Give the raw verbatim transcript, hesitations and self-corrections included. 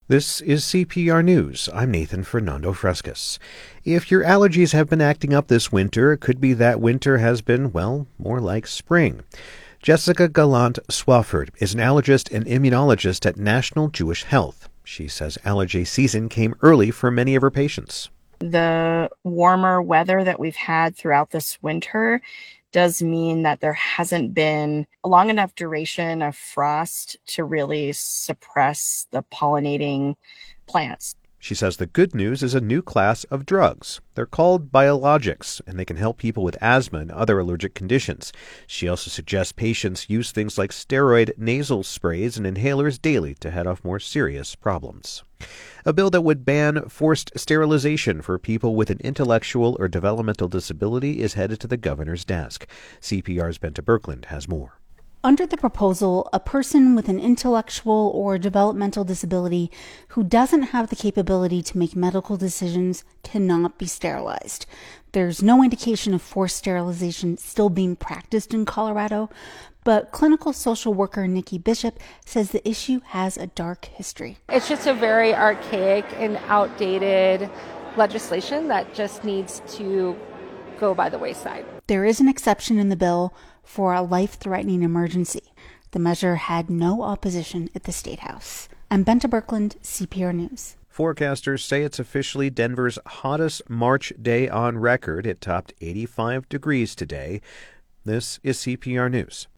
This is C P R News. I'm Nathan Fernando Frescas. If your allergies have been acting up this winter, it could be that winter has been, well, more like spring. Jessica Gallant Swafford is an allergist and immunologist at National Jewish Health. She says allergy season came early for many of her patients. The warmer weather that we've had throughout this winter does mean that there hasn't been a long enough duration of frost to really suppress the pollinating plants. She says the good news is a new class of drugs. They're called biologics, and they can help people with asthma and other allergic conditions. She also suggests patients use things like steroid nasal sprays and inhalers daily to head off more serious problems. A bill that would ban forced sterilization for people with an intellectual or developmental disability is headed to the governor's desk. C P R's Benta Birkeland has more. Under the proposal, a person with an intellectual or developmental disability who doesn't have the capability to make medical decisions cannot be sterilized. There's no indication of forced sterilization still being practiced in Colorado, but clinical social worker Nikki Bishop says the issue has a dark history. It's just a very archaic and outdated legislation that just needs to go by the wayside. There is an exception in the bill for a life-threatening emergency. The measure had no opposition at the State House. I'm Benta Birkeland, C P R News. Forecasters say it's officially Denver's hottest March day on record. It topped eighty-five degrees today. This is C P R News.